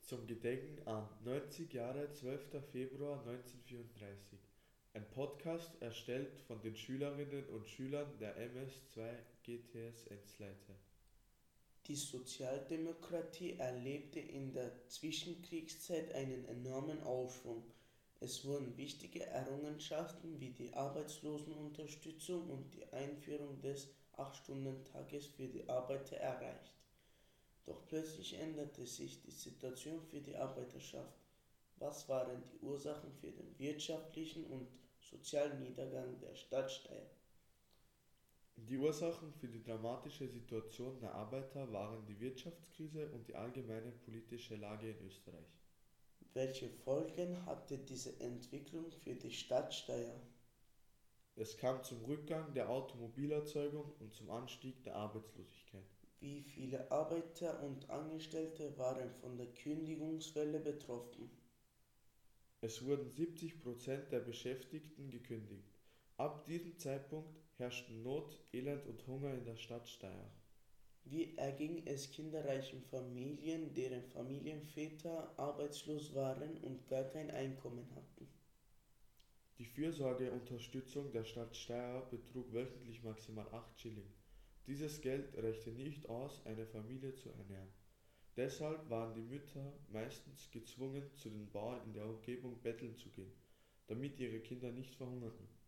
Zum Gedenken an 90 Jahre 12. Februar 1934. Ein Podcast erstellt von den Schülerinnen und Schülern der MS2 GTS Ensleite. Die Sozialdemokratie erlebte in der Zwischenkriegszeit einen enormen Aufschwung. Es wurden wichtige Errungenschaften wie die Arbeitslosenunterstützung und die Einführung des 8-Stunden-Tages für die Arbeiter erreicht. Doch plötzlich änderte sich die Situation für die Arbeiterschaft. Was waren die Ursachen für den wirtschaftlichen und sozialen Niedergang der Stadt Steyr? Die Ursachen für die dramatische Situation der Arbeiter waren die Wirtschaftskrise und die allgemeine politische Lage in Österreich. Welche Folgen hatte diese Entwicklung für die Stadt Steyr? Es kam zum Rückgang der Automobilerzeugung und zum Anstieg der Arbeitslosigkeit. Wie viele Arbeiter und Angestellte waren von der Kündigungswelle betroffen? Es wurden 70% der Beschäftigten gekündigt. Ab diesem Zeitpunkt herrschten Not, Elend und Hunger in der Stadt Steyr. Wie erging es kinderreichen Familien, deren Familienväter arbeitslos waren und gar kein Einkommen hatten? Die Fürsorgeunterstützung der Stadt Steyr betrug wöchentlich maximal 8 Schilling. Dieses Geld reichte nicht aus, eine Familie zu ernähren. Deshalb waren die Mütter meistens gezwungen, zu den Bauern in der Umgebung betteln zu gehen, damit ihre Kinder nicht verhungerten.